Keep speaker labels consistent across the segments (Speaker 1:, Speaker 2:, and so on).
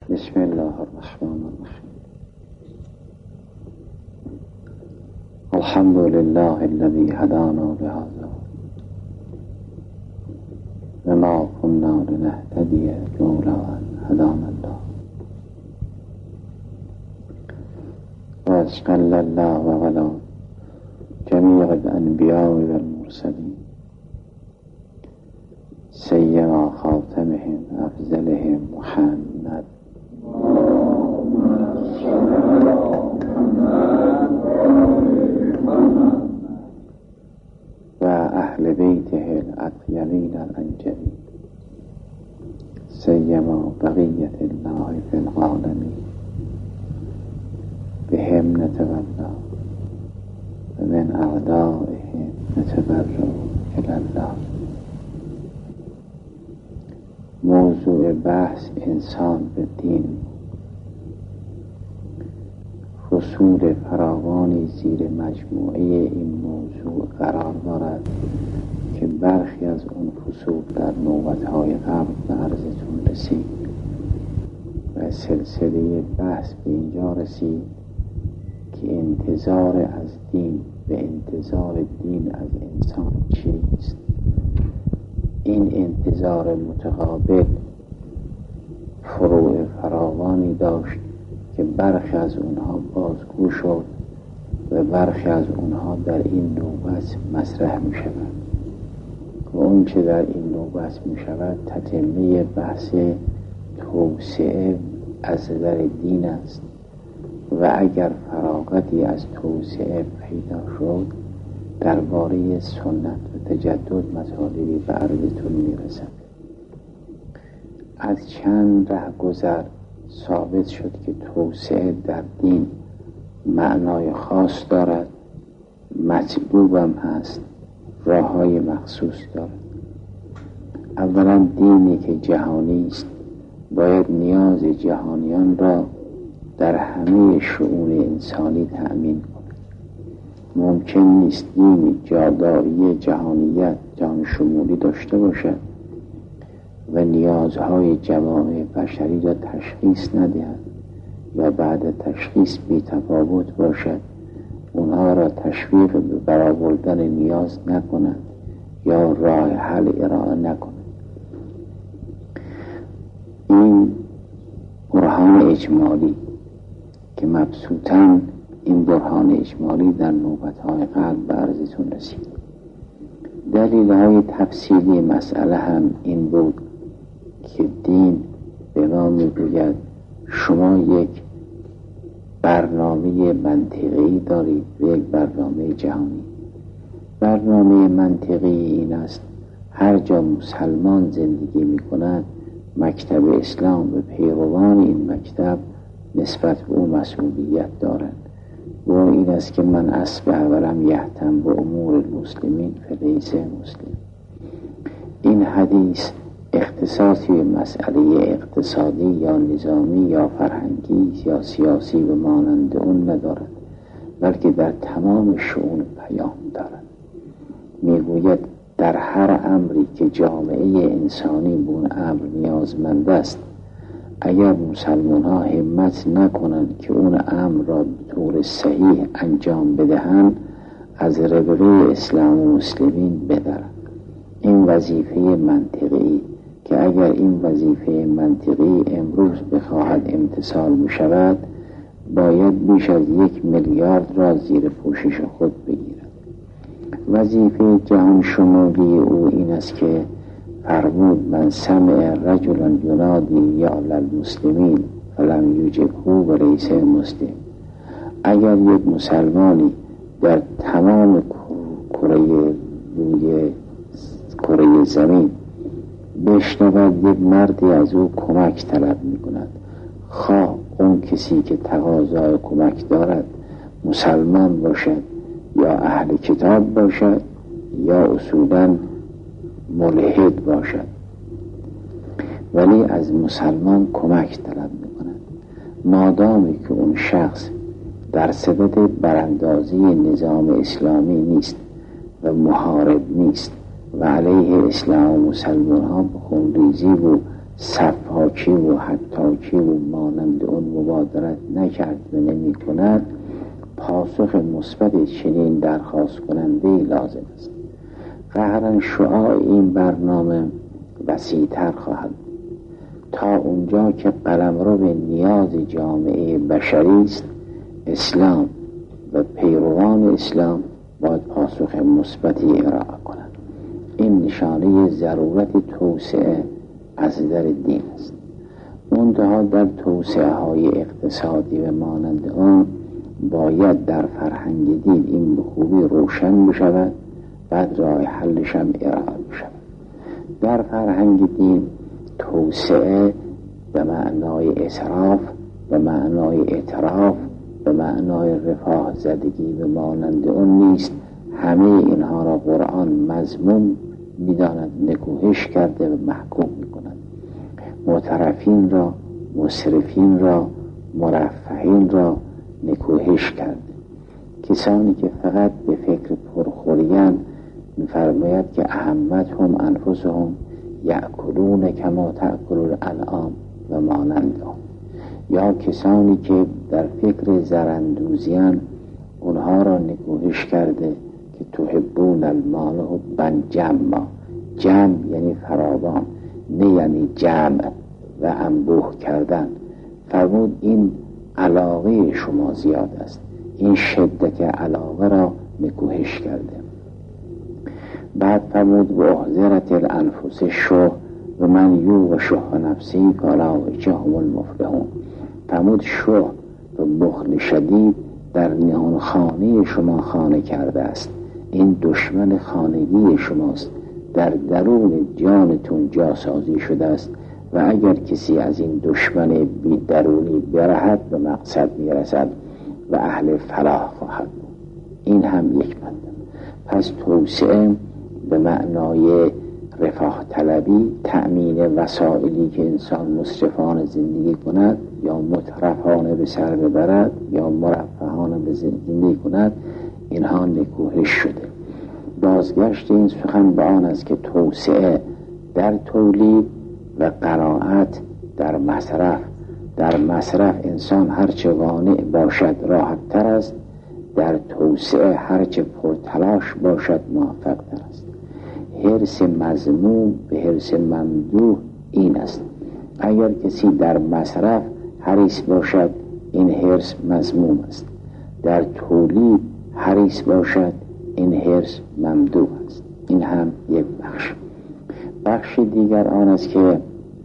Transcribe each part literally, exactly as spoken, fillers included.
Speaker 1: بسم الله الرحمن الرحیم. الحمد لله الذي هدانا لهذا وما كنا لنهتدي لولا أن هدانا الله وأشكل الله وعلى جميع الأنبياء والمرسلين سيما خاتمهم أفضلهم محمد و اهل بیته الاطیبین الانجلین سیما بقیة الله فی العالمین بهم نتولا و من اعدائهم نتبرأ الی الله. موضوع بحث انسان به دین. فصول فراوانی زیر مجموعه این موضوع قرار دارد که برخی از اون فصول در نوبت‌های قبل به عرضتون رسید و سلسله بحث به اینجا رسید که انتظار از دین به انتظار دین از انسان چیست. این انتظار متقابل فروع فراوانی داشت که برخی از اونها بازگو شد و برخی از اونها در این نوبت مطرح می شود و اون چه در این نوبت می شود تتمه بحث توسعه از نظر دین است و اگر فراغتی از توسعه پیدا شد درباره سنت و تجدد مطالبی به عرضتون می رسد. از چند ره گذر ثابت شد که توسعه در دین معنای خاص دارد، مطلوبم هست، راههای مخصوص دارد. اولا دینی که جهانی است باید نیاز جهانیان را در همه شؤون انسانی تأمین کند. ممکن نیست دینی جاداری جهانیت جهان شمولی داشته باشد و نیازهای جوامع بشری را تشخیص ندهد یا بعد تشخیص بی تفاوت باشد، اونها را تشویق به برآوردن نیاز نکند یا راه حل ارائه نکند. این برهان اجمالی که مبسوطاً این برهان اجمالی در نوبت‌های قبل به عرضتون رسید. دلیل‌های تفصیلی مسئله هم این بود که دین به ما میگوید شما یک برنامه منطقی دارید و یک برنامه جهانی. برنامه منطقی این است هر جا مسلمان زندگی می‌کند مکتب اسلام و پیروان این مکتب نسبت به او مسئولیت دارند و این است که من اصبح ولم یهتم به امور المسلمین فلیس مسلم. این حدیث اختصاصی به مسئله اقتصادی یا نظامی یا فرهنگی یا سیاسی و مانند اون ندارد، بلکه در تمام شؤون پیام دارد. میگوید در هر امری که جامعه انسانی به اون امر نیازمند است، اگر مسلمان ها همت نکنند که اون امر را به طور صحیح انجام بدهند، از ربقه اسلام و مسلمین بدرند. این وظیفه منطقی که اگر این وظیفه منطقی امروز بخواهد امتثال بشود باید بیش از یک میلیارد را زیر پوشش خود بگیرد. وظیفه جهان شمولی او این است که فرمود من سمع رجلا ینادی یا للمسلمین فلم یجبه ولیس مسلم. اگر یک مسلمانی در تمام کره روی کره زمین بشنود یک مردی از او کمک طلب می کند، خواه اون کسی که تقاضای کمک دارد مسلمان باشد یا اهل کتاب باشد یا اصولاً ملحد باشد، ولی از مسلمان کمک طلب می کند. مادامی که اون شخص در صدد براندازی نظام اسلامی نیست و محارب نیست و علیه اسلام و مسلمان ها به خونریزی و سفاکی و حتاکی و مانند اون مبادرت نکرد و نمی کند، پاسخ مثبت چنین درخواست کننده لازم است. قهرن شعاع این برنامه وسیع‌تر خواهد تا اونجا که قلمرو به نیاز جامعه بشری است. اسلام و پیروان اسلام باید پاسخ مثبتی ارائه کنند. این نشانه ضرورت توسعه از در دین است. منتها در توسعه های اقتصادی و مانند آن باید در فرهنگ دین این به خوبی روشن بشود، بعد راه حلش هم ارائه بشود. در فرهنگ دین توسعه به معنای اسراف، به معنای اعتراف، به معنای رفاه زدگی به مانند اون نیست. همه اینها را قرآن مذموم می‌داند، نکوهش کرده و محکوم می‌کند. مترفین را، مسرفین را، مرفهین را نکوهش کرده. کسانی که فقط به فکر پرخورین می‌فرماید که اهمتهم انفسهم یأکلون کما تأکل الانعام و مانند آن. یا کسانی که در فکر زرندوزیان اونها را نکوهش کرده که تحبون المال حبا جما. جمع یعنی فراوان، نه یعنی جمع و انبوه کردن. فرمود این علاقه شما زیاد است، این شدت علاقه را نکوهش کرده. بعد فرمود و احضرت الانفس شح و من یوق شح نفسی فاولئک هم المفلحون. فرمود شح و بخل شدید در نهان خانه شما خانه کرده است. این دشمن خانگی شماست، در درون جانتون جاسازی شده است و اگر کسی از این دشمن بی درونی برهد به مقصد میرسد و اهل فلاح خواهد بود. این هم یک مطلب. پس توسعه به معنای رفاه طلبی، تأمین وسائلی که انسان مصرفانه زندگی کند یا مترفانه به سر ببرد یا مرفهانه به زندگی کند، اینها نکوهش شده. بازگشت این سخن به آن است که توسعه در تولید و قناعت در مصرف. در مصرف انسان هرچه قانع باشد راحت تر است، در توسعه هرچه پرتلاش باشد موفق تر است. حرص مذموم به حرص ممدوح این است. اگر کسی در مصرف حریص باشد این حرص مذموم است، در تولید حریص باشد این حرص ممدوح است. این هم یک بخش. بخش دیگر آن است که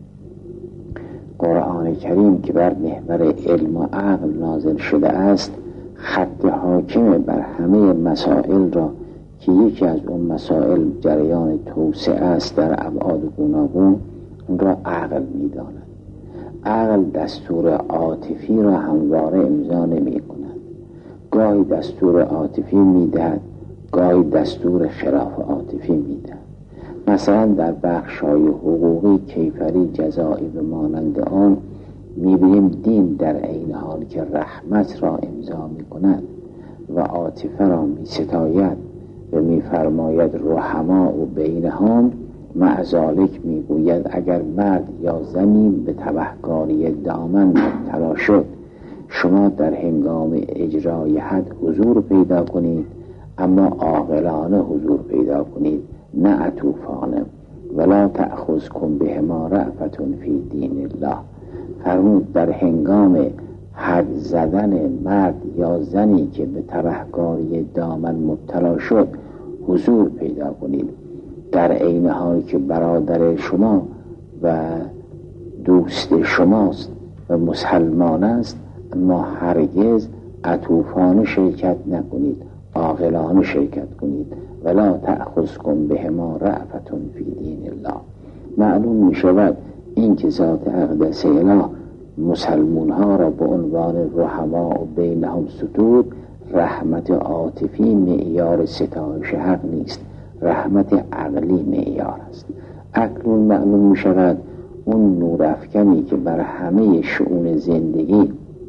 Speaker 1: قرآن کریم که بر محور علم و عقل نازل شده است، خط حاکم بر همه مسائل را که یکی از اون مسائل جریان توسعه است در ابعاد گوناگون، اون را عقل می‌داند. عقل دستور عاطفی را همواره امضا نمی‌کند. گاهی دستور عاطفی می‌دهد، گاهی دستور خلاف عاطفی می‌دهد. مثلا در بخش‌های حقوقی، کیفری، جزایی به مانند آن می‌بینیم دین در عین حال که رحمت را امضا می‌کند و عاطفه را می‌ستاید و می‌فرماید رحما و بینهم، مع ذالک می‌گوید اگر مرد یا زنی به تبهکاری دامن مبتلا شد، شما در هنگام اجرای حد حضور پیدا کنید، اما عاقلانه حضور پیدا کنید، نه عطوفانه. ولا تأخذکم بهما رأفة فی دین الله. فرمود در هنگام حد زدن مرد یا زنی که به تبهکاری دامن مبتلا شد حضور پیدا کنید، در عین حال که برادر شما و دوست شماست و مسلمان است، اما هرگز عطوفانه شرکت نکنید، عاقلانه شرکت کنید. ولا تأخذکم بهما رأفة فی دین الله. معلوم می شود این که ذات اقدس اله مسلمان ها را به عنوان رحما و بینهم ستود، رحمت عاطفی معیار ستایش حق نیست، رحمت عقلی معیار است. اکنون معلوم می شود اون نورافکنی که بر همه شؤون زندگی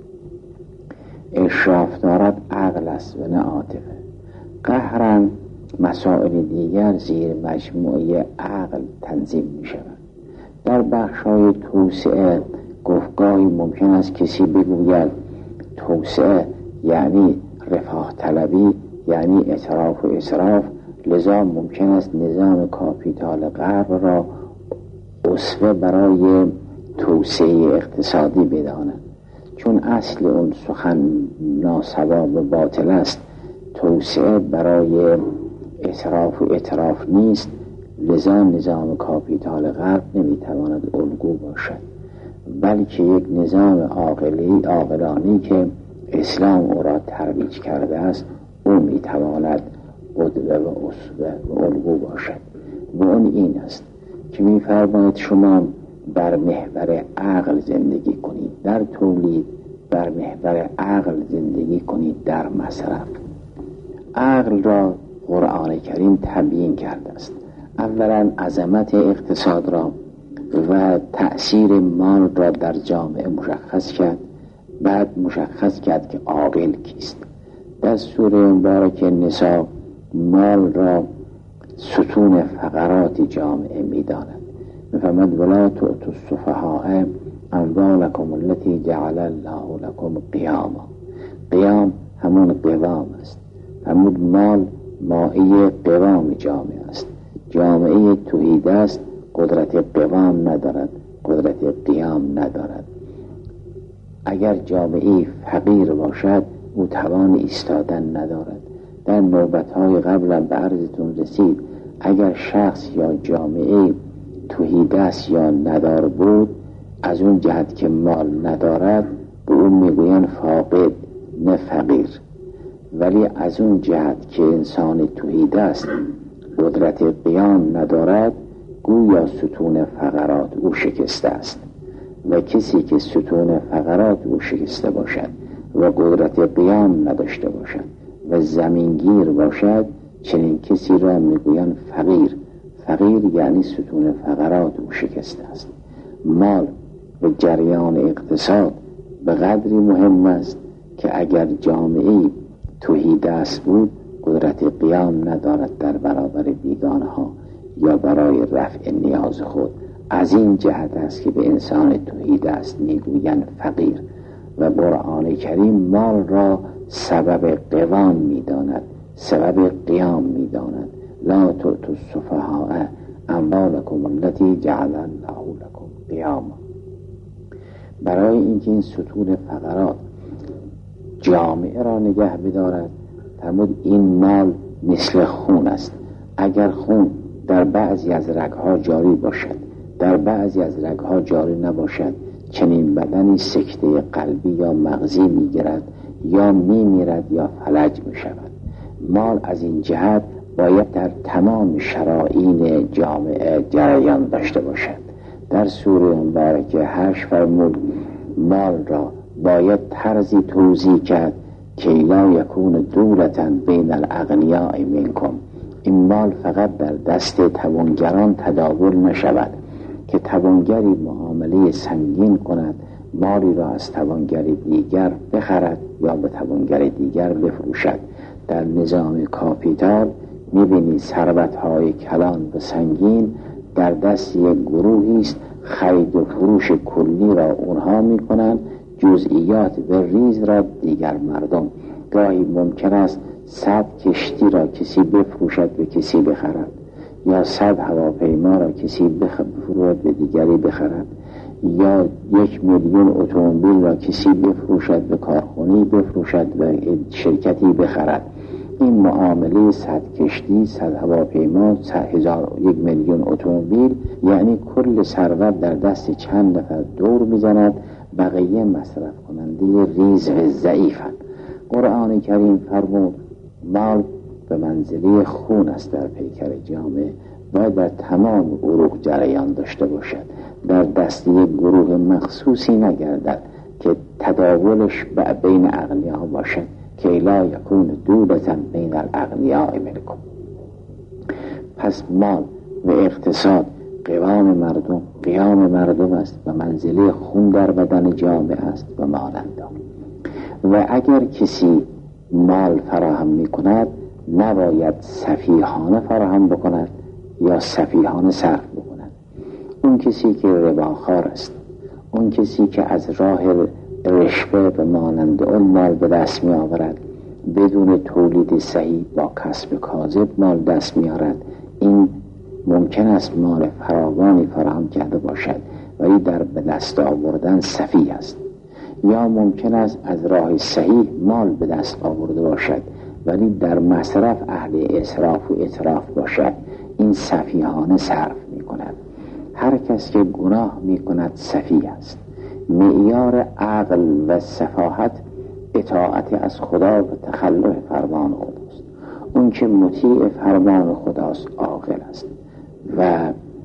Speaker 1: اشراف دارد عقل است و نه عاطفه. قهرن مسائل دیگر زیر مجموعه عقل تنظیم می شود. در بخش‌های توسعه گفتگاهی ممکن است کسی بگوید توسعه یعنی رفاه طلبی، یعنی اطراف و اسراف، لذا ممکن است نظام کاپیتال غرب را اسوه برای توسعه اقتصادی بداند، چون اصل اون سخن ناسواب و باطل است. توسعه برای اطراف و اطراف نیست، لذا نظام کاپیتال غرب نمیتواند الگو باشد، بلکه یک نظام عاقلی عاقلانه که اسلام او را ترویج کرده است او میتواند قدوه و اسوه و الگو باشد. و اون این است که میفرماید شما بر محور عقل زندگی کنید در تولید، بر محور عقل زندگی کنید در مصرف. عقل را قرآن کریم تبیین کرده است. اولا عظمت اقتصاد را و تأثیر مال را در جامعه مشخص کرد، بعد مشخص کرد که عاقل کیست. در سوره مبارکه نساء مال را ستون فقرات جامعه می‌داند. می‌فرماید ولا تؤتوا السفهاء اموالکم التي جعل الله لكم قیاما. قیام همون قوام است. همون مال مایه قوام جامعه است. جامعه توحید است، قدرت قوام ندارد، قدرت قیام ندارد. اگر جامعه فقیر باشد او توان ایستادن ندارد. در نوبت‌های قبل به عرضتون رسید اگر شخص یا جامعه توحید است یا ندار بود، از اون جهت که مال ندارد به اون میگوین فاقد نه فقیر، ولی از اون جهت که انسان توحید است قدرت قیام ندارد گویا ستون فقرات او شکسته است. و کسی که ستون فقرات او شکسته باشد و قدرت قیام نداشته باشد و زمینگیر باشد، چنین کسی را میگویند فقیر. فقیر یعنی ستون فقرات او شکسته است. مال و جریان اقتصاد به قدری مهم است که اگر جامعه توحید است بود قدرت قیام ندارد در برابر بیگانه ها یا برای رفع نیاز خود. از این جهت است که به انسان توحید است میگویند فقیر. و قرآن کریم مال را سبب قوام میداند، سبب قیام میداند. لا تؤتوا السفهاء اموالکم التي جعل الله لكم قیاما. برای اینکه این ستون فقرات جامعه را نگه بدارد، فرمود این مال مثل خون است. اگر خون در بعضی از رگها جاری باشد، در بعضی از رگها جاری نباشد، چنین بدنی سکته قلبی یا مغزی میگیرد یا میمیرد یا فلج میشود. مال از این جهت باید در تمام شرایین جامعه جریان داشته باشد. در سوره مبارکه هشت فرمود مال را باید طرزی توزیع کرد که لا یکون دولة بین الاغنیاء منکم. این مال فقط در دست توانگران تداول نشود که توانگری معامله سنگین کند، مالی را از توانگر دیگر بخرد یا به توانگر دیگر بفروشد. در نظام کاپیتال میبینی ثروت‌های کلان و سنگین در دست یک گروهی است، خرید و فروش کلی را اونها میکنند، جزئیات و ریز را دیگر مردم. گاهی ممکن است صد کشتی را کسی بفروشد به کسی بخرد، یا صد هواپیما را کسی بفروشد به دیگری بخرد، یا یک میلیون اتومبیل را کسی بفروشد به کارخانه‌ای بفروشد و شرکتی بخرد. این معامله صد کشتی، صد هواپیما، صد هزار یک میلیون اتومبیل یعنی کل ثروت در دست چند نفر دور میزند، بقیه مصرف کننده ریز و ضعیفند. قرآن کریم فرمود مال به منزله خون است در پیکر جامعه و در تمام عروق جریان داشته باشد، در دست یک گروه مخصوصی نگردد که تداولش بین اغنیا باشد که لا یکون دولة بین الاغنیاء منکم. پس مال و اقتصاد قوام مردم، قیام مردم است و منزله خون در بدن جامعه است و مانندا. و اگر کسی مال فراهم می کند نباید سفیهانه فراهم بکند یا سفیهانه صرف بکند. اون اون کسی که رباخوار است، اون کسی که از راه رشوه به مانند اون مال به دست می آورد، بدون تولید صحیح با کسب کاذب مال دست می آورد، این ممکن است مال فراوانی فراهم کرده باشد ولی در به دست آوردن سفیه است. یا ممکن است از راه صحیح مال به دست آورده باشد ولی در مصرف اهل اسراف و اتراف باشد، این سفیهانه صرف می کند. هر کس که گناه می کند سفیه است. معیار عقل و سفاهت اطاعت از خدا و تخلف فرمان خداست. اون که مطیع فرمان خداست عاقل است و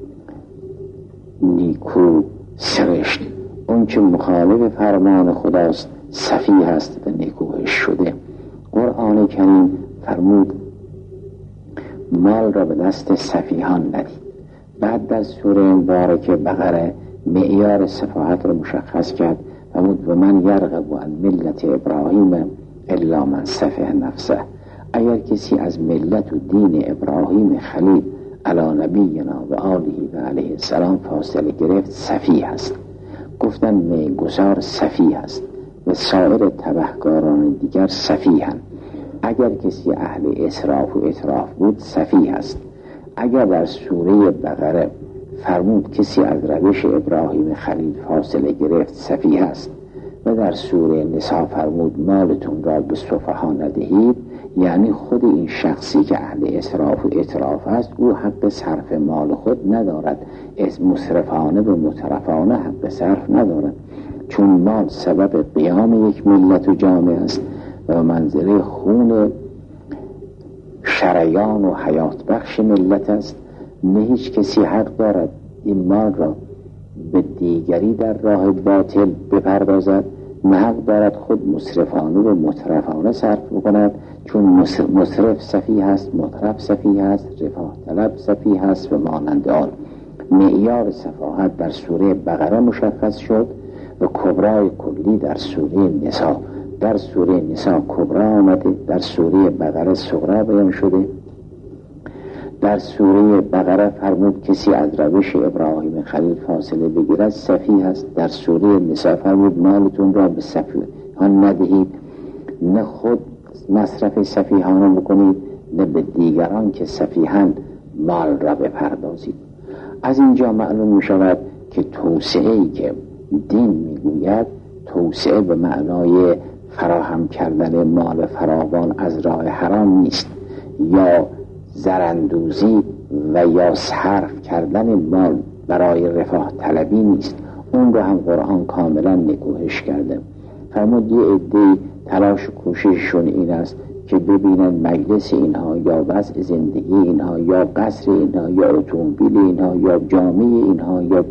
Speaker 1: نیکو سرشت. اون که مخالف فرمان خداست سفیه است و نیکوهش شده. قرآن کریم فرمود مال را به دست سفیهان ندید. بعد در سوره مبارکه بقره معیار سفاهت را مشخص کرد، فرمود و من یرغب عن ملت ابراهیم الا من سفه نفسه. اگر کسی از ملت و دین ابراهیم خلیل علی نبینا و آله و علیه السلام فاصله گرفت سفیه است. گفتن میگسار سفیه است و سایر تبهکاران دیگر سفیهند. اگر کسی اهل اسراف و اتراف بود سفیه است. اگر در سوره بقره فرمود کسی از روش ابراهیم خلیل فاصله گرفت سفیه است و در سوره نساء فرمود مالتون را به سفها ندهید، یعنی خود این شخصی که اهل اسراف و اتراف است او حق صرف مال خود ندارد، از مسرفانه و مترفانه حق صرف ندارد، چون مال سبب قیام یک ملت و جامعه است و منظره خون شریان و حیات بخش ملت است. نه هیچ کسی حق دارد این مال را به دیگری در راه باطل بپردازد، نه حق دارد خود مسرفانه و مترفانه صرف بکند، چون مصرف سفیه است، مترف سفیه است، رفاه طلب سفیه است و مانند آن. معیار سفاهت در سوره بقره مشخص شد و کبرای کلی در سوره نساء. در سوره نساء کبرا آمده، در سوره بقره صغرا بیان شده. در سوره بقره فرمود کسی از روش ابراهیم خلیل فاصله بگیرد سفیه است. در سوره نساء فرمود مالتون را به سفیهان ندهید، نه خود مصرف سفیهان بکنید نه به دیگران که سفیهان مال را بپردازید. از اینجا معلوم می شود که توسعه‌ای که دین میگوید توسعه به معنای فراهم کردن مال فراوان از راه حرام نیست، یا زرندوزی و یا صرف کردن مال برای رفاه طلبی نیست. اون رو هم قرآن کاملا نکوهش کرده. فرمود یه عده تلاش و کوشششون این است که ببینن مجلس اینها یا وضع زندگی اینها یا قصر اینها یا اتومبیل اینها یا جامعه اینها یا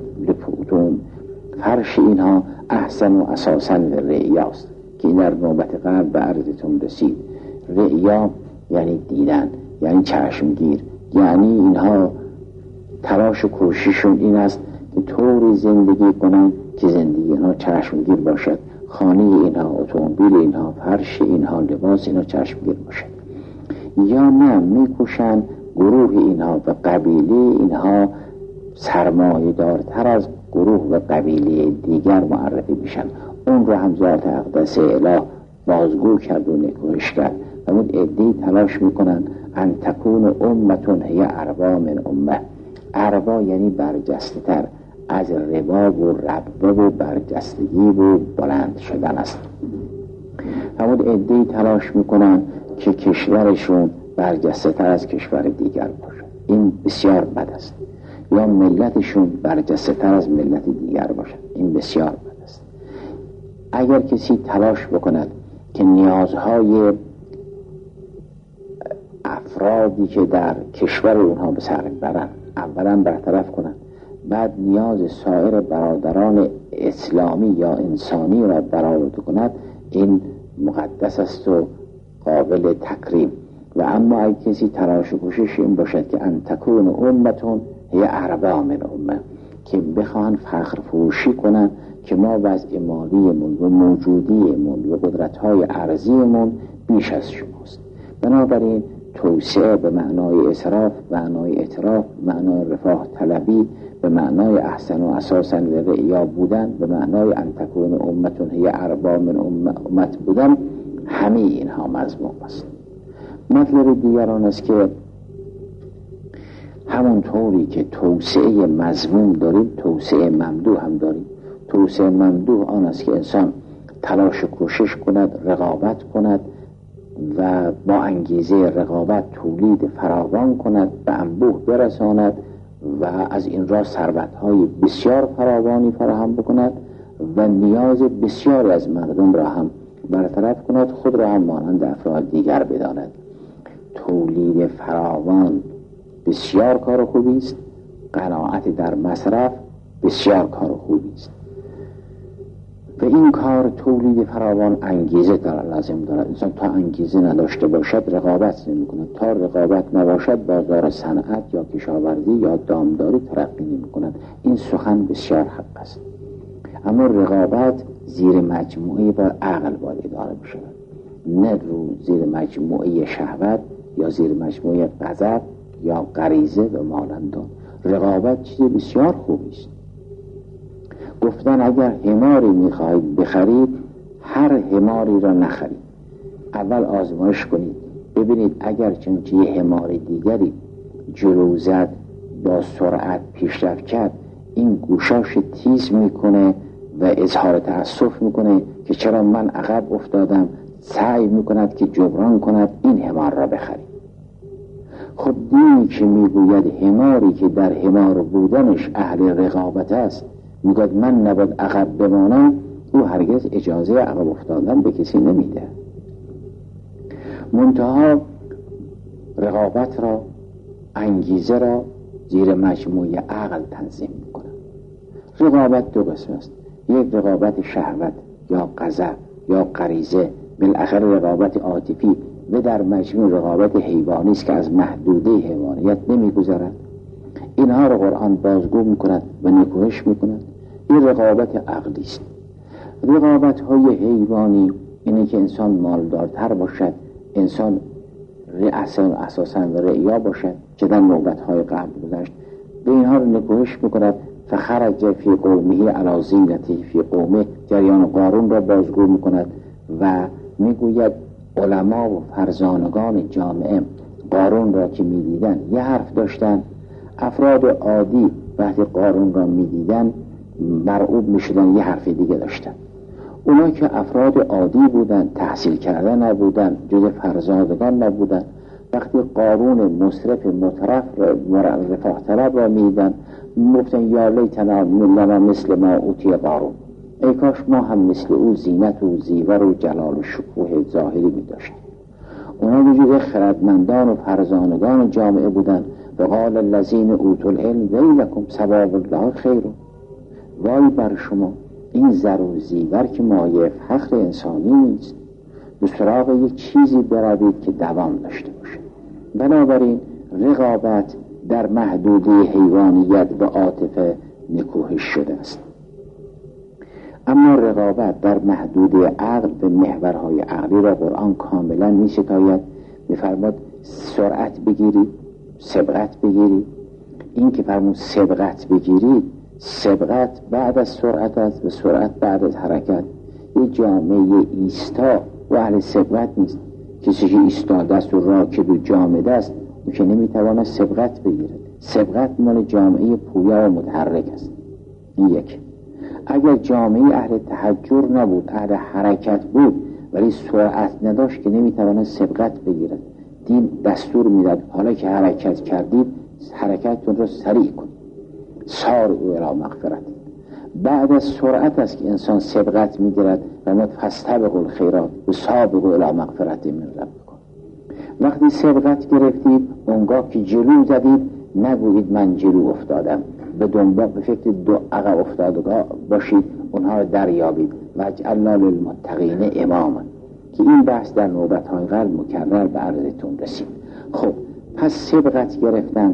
Speaker 1: فرش اینها احسن و اساساً رعیاست که این در نوبت قبل به عرضتون رسید. رعیا یعنی دیدن، یعنی چشمگیر، یعنی اینها تلاش و کوشششون این است که طوری زندگی کنن که زندگی اینها چشمگیر باشد، خانه اینها، اتومبیل اینها، فرش اینها، لباس اینها چشمگیر باشد. یا نه میکوشن گروه اینها و قبیله اینها سرمایه دارتر از گروه و قبیله دیگر معرفی میشن. اون رو هم ذات اقدس اله بازگو کرد و نکوهش کرد. و اون عده‌ای تلاش میکنن ان تکون امتون هی اربا من امه. اربا یعنی برجسته تر از ربا و ربا و برجستگی و بلند شدن است. همون عده‌ای تلاش میکنن که کشورشون برجسته تر از کشور دیگر باشه. این بسیار بد است. یا ملتشون برجسته تر از ملت دیگر باشه. این بسیار بد است. اگر کسی تلاش بکند که نیازهای افرادی که در کشور اونها به سر برن اولا برطرف کنند، بعد نیاز سایر برادران اسلامی یا انسانی را برآورده کند، این مقدس است و قابل تکریم. و اما اگه کسی تلاش و کوشش این باشد که ان تکون امتون هی اربا من امه، که بخوان فخر فروشی کنند که ما وضع مالیمون و موجودیمون و قدرت‌های ارضیمون بیش از شماست. بنابراین توسعه به معنای اسراف، معنای اطراف، معنای رفاه طلبی به معنای احسن و اساسا لرعیا بودن، به معنای ان تکون امتون هی اربا من امت بودن، همه اینها مذموم است. مطلب دیگر آن است که همونطوری که توسعه مذموم داریم توسعه ممدوح هم داریم. توسعه ممدوح آن است که انسان تلاش کوشش کند، رقابت کند و با انگیزه رقابت تولید فراوان کند، به انبوه برساند و از این راه ثروت‌های بسیار فراوانی فراهم بکند و نیاز بسیاری از مردم را هم برطرف کند، خود را هم مانند افراد دیگر بداند. تولید فراوان بسیار کار خوبی است، قناعت در مصرف بسیار کار خوبی است و این کار تولید فراوان انگیزه دارد، لازم دارد. انسان تا انگیزه نداشته باشد رقابت نمی کند، تا رقابت نباشد بازار صنعت یا کشاورزی یا دامداری ترقی نمی کند. این سخن بسیار حق است، اما رقابت زیر مجموعه با عقل باید اداره بشود، نه رو زیر مجموعه شهوت یا زیر مجموعه غضب یا غریزه و مانندان. رقابت چیز بسیار خوبی است. گفتن اگر حماری میخواهید بخرید هر حماری را نخرید، اول آزمایش کنید ببینید اگر چنانچه یه حمار دیگری جلو زد با سرعت پیشرفت کرد این گوشاش تیز میکنه و اظهار تأسف میکنه که چرا من عقب افتادم، سعی میکند که جبران کند این حمار را بخرید. خب دینی که میگوید حماری که در حمار بودنش اهل رقابت است میگوید من نباید عقب بمانم، او هرگز اجازه عقب افتادن به کسی نمیده. منتها رقابت را، انگیزه را زیر مجموعه عقل تنظیم میکنه. رقابت دو قسم است، یک رقابت شهوت یا غضب یا غریزه، بالاخره رقابت عاطفی و در مجموع رقابت حیوانی است که از محدوده حیوانیت نمیگذرد. اینها را قرآن بازگو میکند و نکوهش میکند. این رقابت عقلی است. رقابت های حیوانی اینه که انسان مالدارتر باشد، انسان اساساً و رعیا باشد که در نوبت های قبل گذشت. به اینها را نکوهش میکند. فخرج فی قومه علی زینته فی قومه، جریان قارون را بازگو میکند و میگوید علما و فرزانگان جامعه قارون را که میدیدن یه حرف داشتن، افراد عادی وقتی قارون را میدیدن مرعوب میشدن یه حرف دیگه داشتن. اونا که افراد عادی بودن، تحصیل کرده نبودن، جز فرزانگان نبودن، وقتی قارون مصرف مترف را رفاه طلب را میدیدن گفتن یا لیتنا لنا مثل ما اوتی قارون، ای کاش ما هم مثل او زینت و زیور و جلال و شکوه ظاهری می داشتیم. اونا وجود خردمندان و فرزانگان جامعه بودن. و قال الذین اوتوا العلم ویلکم ثواب الله خیر، وای بر شما این زر و زیور که مایه فخر انسانی نیست، به سراغ یک چیزی بروید که دوام داشته باشه. بنابراین رقابت در محدوده حیوانیت و عاطفه نکوهش شده است، اما رقابت در محدوده عقل به محورهای عقلی را قرآن کاملا می ستاید. می فرماد سرعت بگیرید، سبقت بگیرید. این که فرمود سبقت بگیرید، سبقت بعد از سرعت است و سرعت بعد از حرکت. یه جامعه ایستا و اهل سبقت نیست. کسی که ایستاده است و راکد و جامد است او که نمی تواند سبقت بگیرد. سبقت مال جامعه پویا و متحرک است. این یک. اگر جامعه اهل تحجر نبود، اهل حرکت بود ولی سرعت نداشت که نمیتواند سبقت بگیرد. دین دستور میداد حالا که حرکت کردید حرکتتون رو سریع کن، سار او الی مغفرت. بعد از سرعت است که انسان سبقت میگیرد و ما فاستبقوا الخیرات و سابقوا الی مغفرت من ربکم. وقتی سبقت گرفتید اونگاه که جلو زدید نگویید من جلو افتادم، به دنبال به فکر دو عقب افتادگاه باشید، اونها رو دریابید. و اجعلنا للمتقین اماما، که این بحث در نوبت‌های قبل مکرر به عرضتون رسید. خب پس سبقت گرفتن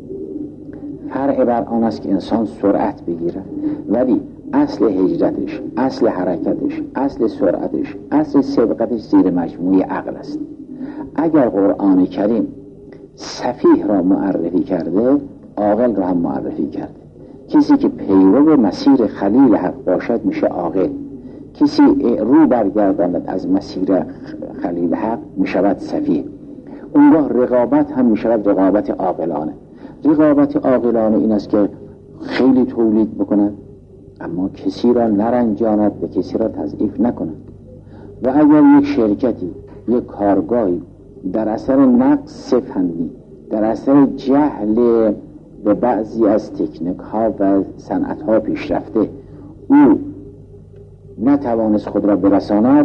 Speaker 1: فرع بر آن است که انسان سرعت بگیرد، ولی اصل هجرتش، اصل حرکتش، اصل سرعتش، اصل سبقتش زیر مجموعه عقل است. اگر قرآن کریم سفیه را معرفی کرده، عاقل را هم معرفی کرده. کسی که پیرو مسیر خلیل حق باشد میشه عاقل. کسی رو برگرداند از مسیر خلیل حق میشود سفیه. اونگاه رقابت هم میشود رقابت عاقلانه. رقابت عاقلانه این است که خیلی تولید بکنند اما کسی را نرنجاند و کسی را تضعیف نکند. و اگر یک شرکتی، یک کارگاهی در اثر نقص فنی، در اثر جهل به بعضی از تکنیک ها و صنعت ها پیشرفته او نتوانست خود را برساند،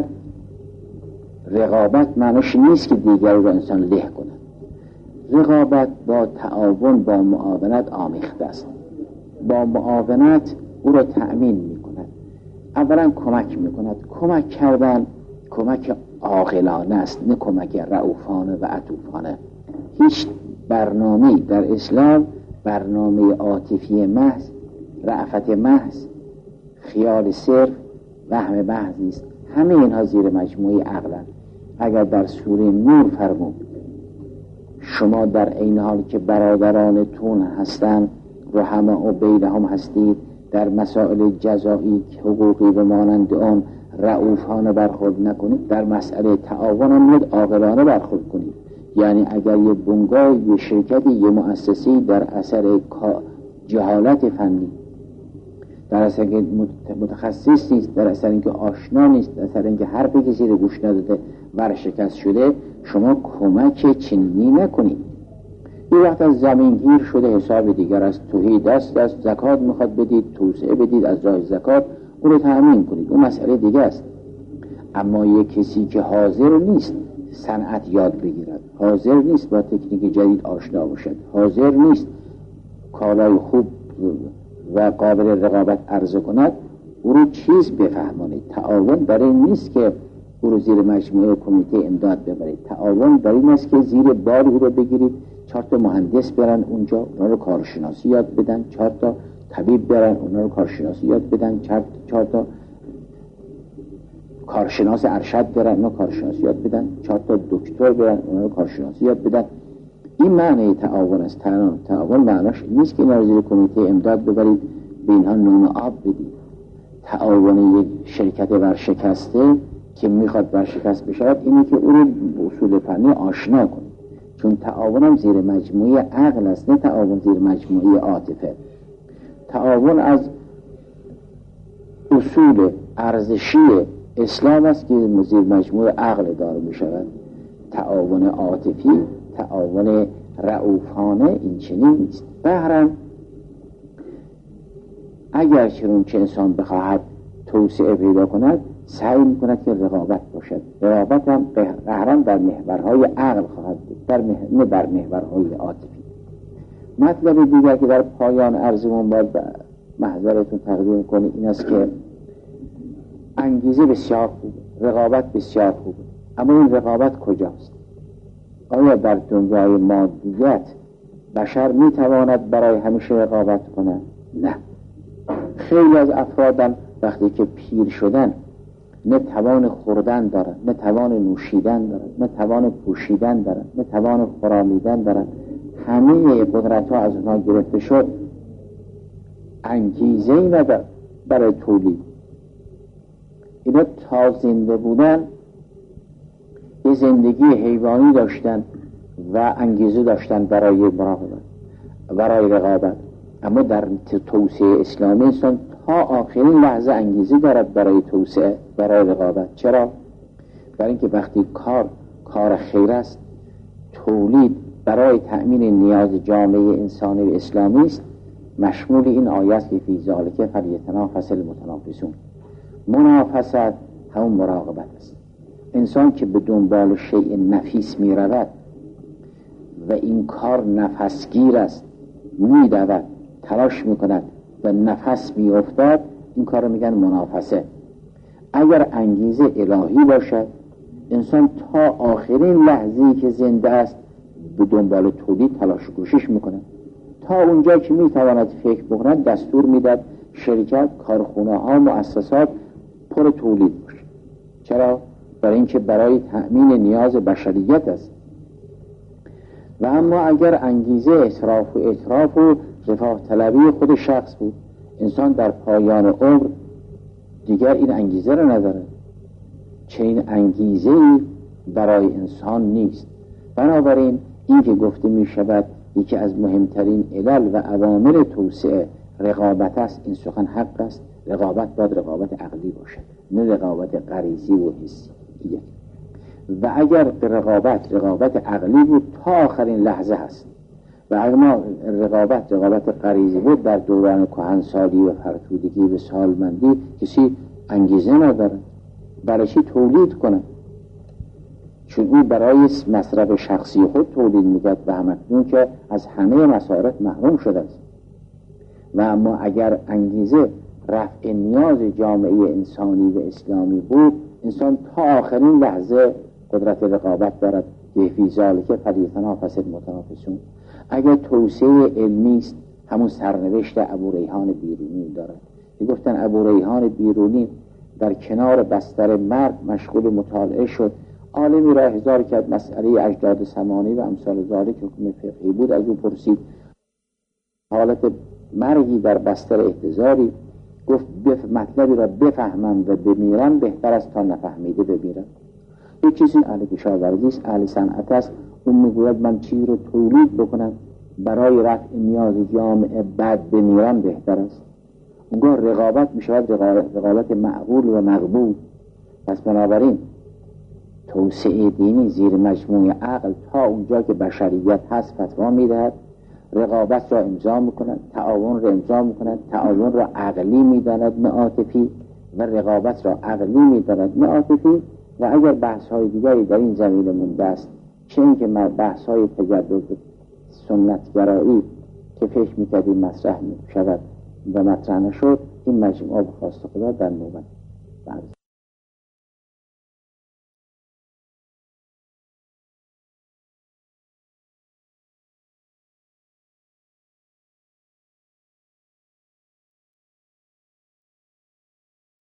Speaker 1: رقابت معنیش نیست که دیگری را انسان له کند. رقابت با تعاون، با معاونت آمیخته است. با معاونت او را تأمین می کند. اولا کمک می کند. کمک کردن کمک عاقلانه است، نه کمک رؤوفانه و عطوفانه. هیچ برنامه‌ای در اسلام برنامه عاطفی محض، رأفت محض، خیال صرف، وهم محض نیست. همه اینها زیر مجموعه عقلند. اگر در سوره نور فرمود شما در این حال که برادرانتون هستند رحماء بینهم هستید، در مسائل جزایی حقوقی و مانند آن رؤوفانه برخورد نکنید، در مسئله تعاون هم باید عاقلانه برخورد کنید. یعنی اگر یه بنگاه، یه شرکتی، یه مؤسسی در اثر جهالت فنی، در اثر اینکه متخصص نیست، در اثر اینکه آشنا نیست، در اثر اینکه حرفی کسی رو گوش نداده ورشکست شده، شما کمک چنینی نکنید. یه وقت از زمین گیر شده حساب دیگر از توحید دست است، زکات میخواد بدید، توسعه بدید، از راه زکات اون رو تأمین کنید، اون مسئله دیگه است. اما یک کسی که حاضر نیست صنعت یاد بگیرد، حاضر نیست با تکنیک جدید آشنا باشد، حاضر نیست کالای خوب و قابل رقابت عرضه کند، او رو چیز بفهمانید. تعاون برای این نیست که او رو زیر مجموعه کمیته امداد ببرید. تعاون برای این است که زیر بار او رو بگیرید، چهار تا مهندس برن اونجا اونا رو کارشناسی یاد بدن، چهار تا طبیب برن اونا رو کارشناسی یاد بدن، چهار تا کارشناس ارشد برن اونا کارشناسی یاد بدن، چهار تا دکتر برن اونا رو کارشناسی یاد بدن. این معنی تعاون است. تعاون معناش نیست که اینا رو زیر کمیته امداد ببرید به اینها نون آب بدید. تعاون یک شرکت ورشکسته که میخواد ورشکست بشود اینه که او رو اصول فنی آشنا کنید. چون تعاون هم زیر مجموعه عقل است، نه تعاون زیر مجموعه عاطفه. تعاون از اصول ارزشی اسلام است که زیر مجموعه عقل دار می شود. تعاون عاطفی، تعاون رؤوفانه این چنین نیست. بهرن اگر چون که انسان بخواهد توسعه پیدا کند سعی می کند که رقابت باشد. رقابت هم بهرن در محورهای عقل خواهد بود، در نه بر محورهای عاطفی. مطلب دیگر که در پایان عرضمون باید محضرتون تقدیم کنی این است که انگیزه بسیار خوبه، رقابت بسیار خوبه، اما این رقابت کجاست؟ آیا در دنیای مادیت بشر میتواند برای همیشه رقابت کند؟ نه. خیلی از افرادن وقتی که پیر شدن نه توان خوردن دارن، نه توان نوشیدن دارن، نه توان پوشیدن دارن، نه توان خرامیدن دارن، همه قدرت ها از اونها گرفته شد، انگیزه ای ندارن برای تولید. اینا تا زنده بودن یه زندگی حیوانی داشتن و انگیزه داشتن برای مراقبت، برای رقابت. اما در توسعه اسلامی انسان تا آخرین لحظه انگیزه دارد برای توسعه، برای رقابت. چرا؟ برای اینکه وقتی کار کار خیر است، تولید برای تأمین نیاز جامعه انسانی و اسلامی است، مشمول این آیات که فی ذالک فلیتنافس المتنافسون. منافست همون مراقبت است. انسان که به دنبال شیء نفیس می رود و این کار نفسگیر است، می دود، تلاش می کند و نفس می افتاد، این کار رو میگن منافسه. اگر انگیزه الهی باشد، انسان تا آخرین لحظه‌ای که زنده است به دنبال تولید تلاش و کوشش میکنه. تا اونجا که میتواند فکر بکند دستور میداد شرکت، کارخونه ها، مؤسسات پر تولید باشه. چرا؟ برای اینکه برای تأمین نیاز بشریت است. و اما اگر انگیزه اسراف و اطراف و رفاه طلبی خود شخص بود. انسان در پایان عمر دیگر این انگیزه را نداره. چنین انگیزه‌ای برای انسان نیست. بنابراین این که گفته می شود یکی از مهمترین علل و عوامل توسعه رقابت است، این سخن حق است. رقابت باید رقابت عقلی باشد، نه رقابت غریزی و حسی. و اگر رقابت رقابت عقلی بود تا آخرین لحظه هست، و اگر رقابت رقابت غریزی بود در دوران کهنسالی و فرتودگی و سالمندی کسی انگیزه نداره برای چی تولید کنه، چون او برای مصرف شخصی خود تولید میکرد و همکنون که از همه مسارت محروم شده است. و اما اگر انگیزه رفع نیاز جامعه انسانی و اسلامی بود، انسان تا آخرین لحظه قدرت رقابت دارد که فی ذلک فلیتنافس المتنافسون. اگر توسعه علمی است، همون سرنوشت ابو ریحان بیرونی دارد. گفتن ابو ریحان بیرونی در کنار بستر مرگ مشغول مطالعه شد. عالمی را احضار کرد، مسئله اجداد سمانی و امثال ذالک حکم فقهی بود. از او پرسید حالت مرگی در بستر احتضاری، گفت بف... مطلبی را بفهمم و بمیرم بهتر است تا نفهمیده بمیرم. یک چیزی اهل کشاورزی است، اهل صنعت است. اون میگوید من چی رو تولید بکنم برای رفع نیاز جامعه بعد بمیرم بهتر است. اونگاه رقابت میشود رقابت معقول و مقبول. پس بنابراین توسعه دینی زیر مجموعه عقل تا اونجا که بشریت هست فتوا میدهد، رقابت را امضا میکند، تعاون را امضا میکند، تعاون را عقلی میداند نه عاطفی، و رقابت را عقلی میداند نه عاطفی. و اگر بحث های دیگری در این زمینه مونده است، چه اینکه بحث های تجدد سنتگرایی که فکر میکردیم مطرح میشود و مطرح نشد، این مجموعه به خواست خدا در نوبت